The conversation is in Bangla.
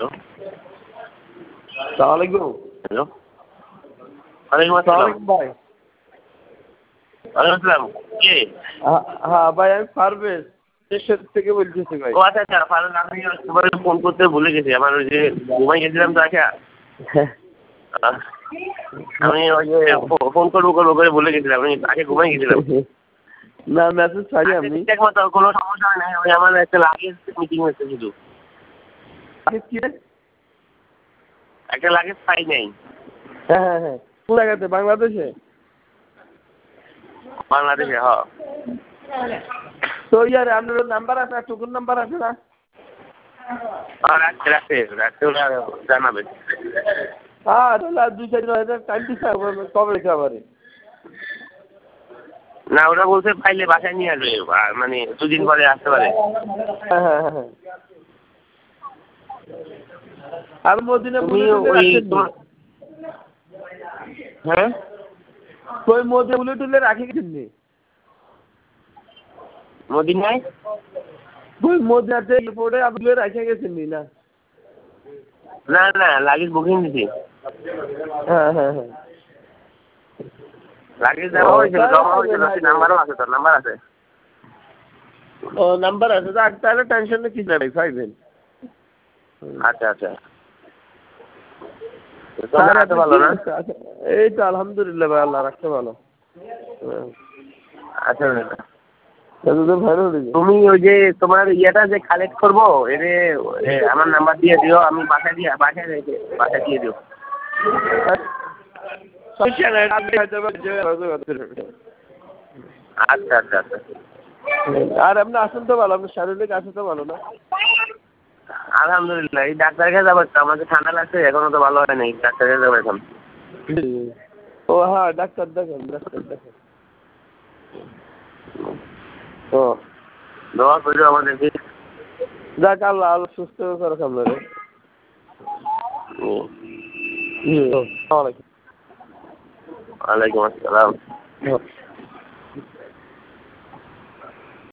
সালামালাইকুম। হ্যালো, ওয়ালাইকুম আসসালাম ভাই। ওয়ালাইকুম আসসালাম। কে? হ্যাঁ ভাই, আমি পারভেজ থেকে বলতেছি ভাই। ও আচ্ছা আচ্ছা, ফারুক, আমি তোমার ফোন করতে ভুলে গেছি। আমার ওই যে ঘুমাই গেছিলাম তো আচ্ছা। আমি ওই যে ফোন করবো করে ভুলে গেছিলাম, আমি আগে ঘুমাই গেছিলাম। না, মেসেজ পাই আমি। একমাত্র কোনো সমস্যা হয় নাই, ওই আমার একটা লাগেজ মিটিং হচ্ছে শুধু। একটা লাগেজ পাই নাই। হ্যাঁ হ্যাঁ হ্যাঁ, কোন জায়গাতে? বাংলাদেশে? বাংলাদেশে, হ্যাঁ। তো ইয়ার আপনার নাম্বার আছে, টুকুর নাম্বার আছে না? রাখতে ওরা জানাবে। হ্যাঁ, তাহলে 2-4 হাজার টাইম দিচ্ছে, কবে রেখে আবার? না, ওরা বলছে পাইলে বাসায় নিয়ে আসবে, মানে 2 দিন পরে আসতে পারে। হ্যাঁ হ্যাঁ হ্যাঁ। আর মদিনা তুমি ওই হ্যাঁ, ওই মধ্যে উলে টুলে রাখি গেছেন? মদিনায় ওই মদিনাতে এয়ারপোর্টে আপনি রাখে গেছেন না? না না, লাগেজ বুকিং দিছি। হ্যাঁ হ্যাঁ হ্যাঁ, লাগেজ দেওয়া হয়েছিল, জমা হয়েছিল, নাম্বারও আছে, তোর নাম্বার আছে। ও, নাম্বার আছে, তাহলে টেনশন কি যাবে পাইবেন। আচ্ছা আচ্ছা, ভালো না? এই তো আলহামদুলিল্লাহ ভাই, আল্লাহ রাখতে ভালো। আচ্ছা, ভালো। তুমি ওই যে তোমার ইয়েটা যে কালেক্ট করবো, আমার নাম্বার দিয়ে দিও, আমি বাসায় দিয়ে দিও। আচ্ছা আচ্ছা আচ্ছা। আর আপনি আসেন তো ভালো, আপনার শারীরিক আছে তো ভালো না? আলহামদুলিল্লাহ, এই ডাক্তারের কাছে যাবো, আমাকে ঠান্ডা লাগছে, এখনো তো ভালো হয় নাই, ডাক্তারের কাছে যাবো এখন। ও হ্যাঁ, ডাক্তার দেখেন। ও, দোয়া করো আমাদেরকে। যাক, আল্লাহ সুস্থ করে আপনারে। ওয়ালাইকুম আসসালাম।